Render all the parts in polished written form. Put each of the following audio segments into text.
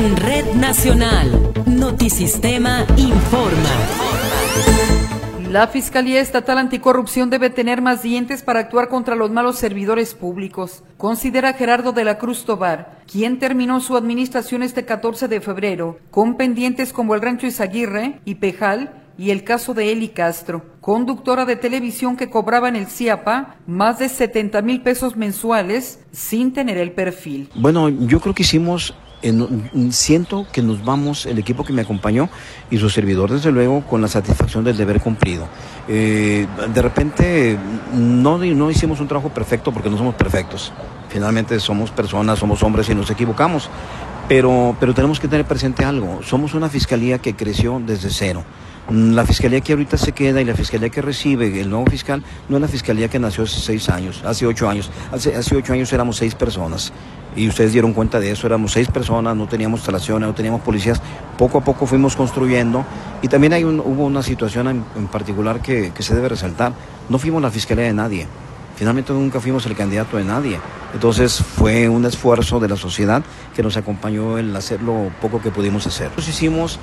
En Red Nacional, Notisistema informa. La Fiscalía Estatal Anticorrupción debe tener más dientes para actuar contra los malos servidores públicos, considera Gerardo de la Cruz Tobar, quien terminó su administración este 14 de febrero, con pendientes como el Rancho Izaguirre y Pejal, y el caso de Eli Castro, conductora de televisión que cobraba en el CIAPA más de 70,000 pesos mensuales sin tener el perfil. Bueno, yo creo que siento que nos vamos, el equipo que me acompañó y su servidor, desde luego, con la satisfacción del deber cumplido. De repente no hicimos un trabajo perfecto porque no somos perfectos. Finalmente somos personas, somos hombres y nos equivocamos. Pero tenemos que tener presente algo. Somos una fiscalía que creció desde cero. La fiscalía que ahorita se queda y la fiscalía que recibe el nuevo fiscal no es la fiscalía que nació hace 8 años. Hace 8 años éramos 6 personas. Y ustedes dieron cuenta de eso, éramos 6 personas, no teníamos instalaciones, no teníamos policías. Poco a poco fuimos construyendo. Y también hubo una situación en particular que se debe resaltar. No fuimos la fiscalía de nadie. Finalmente nunca fuimos el candidato de nadie. Entonces fue un esfuerzo de la sociedad que nos acompañó en hacer lo poco que pudimos hacer. Nosotros hicimos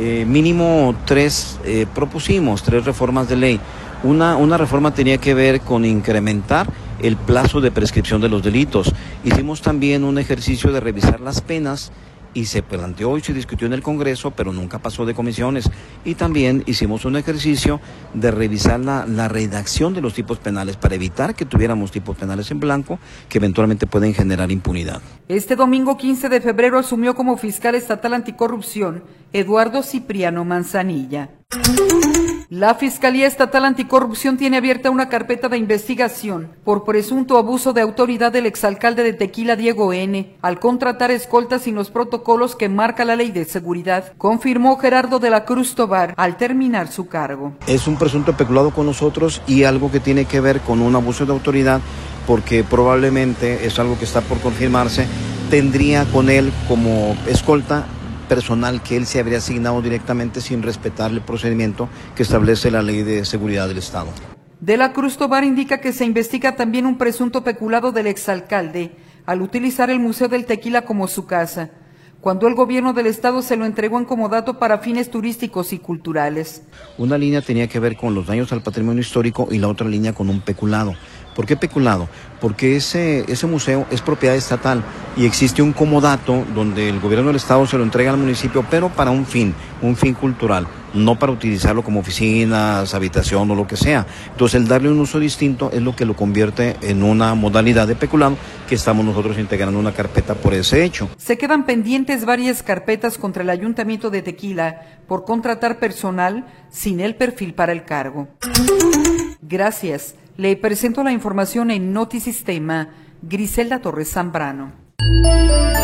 propusimos 3 reformas de ley. Una reforma tenía que ver con incrementar el plazo de prescripción de los delitos. Hicimos también un ejercicio de revisar las penas y se planteó y se discutió en el Congreso, pero nunca pasó de comisiones. Y también hicimos un ejercicio de revisar la redacción de los tipos penales para evitar que tuviéramos tipos penales en blanco que eventualmente pueden generar impunidad. Este domingo 15 de febrero asumió como fiscal estatal anticorrupción Eduardo Cipriano Manzanilla. La Fiscalía Estatal Anticorrupción tiene abierta una carpeta de investigación por presunto abuso de autoridad del exalcalde de Tequila, Diego N., al contratar escoltas sin los protocolos que marca la ley de seguridad, confirmó Gerardo de la Cruz Tobar al terminar su cargo. Es un presunto peculado con nosotros y algo que tiene que ver con un abuso de autoridad, porque probablemente es algo que está por confirmarse, tendría con él como escolta personal que él se habría asignado directamente sin respetar el procedimiento que establece la Ley de Seguridad del Estado. De la Cruz Tobar indica que se investiga también un presunto peculado del exalcalde al utilizar el Museo del Tequila como su casa, cuando el gobierno del estado se lo entregó en comodato para fines turísticos y culturales. Una línea tenía que ver con los daños al patrimonio histórico y la otra línea con un peculado. ¿Por qué peculado? Porque ese museo es propiedad estatal y existe un comodato donde el gobierno del estado se lo entrega al municipio, pero para un fin cultural, no para utilizarlo como oficinas, habitación o lo que sea. Entonces el darle un uso distinto es lo que lo convierte en una modalidad de peculado que estamos nosotros integrando una carpeta por ese hecho. Se quedan pendientes varias carpetas contra el Ayuntamiento de Tequila por contratar personal sin el perfil para el cargo. Gracias. Le presento la información en Notisistema, Griselda Torres Zambrano.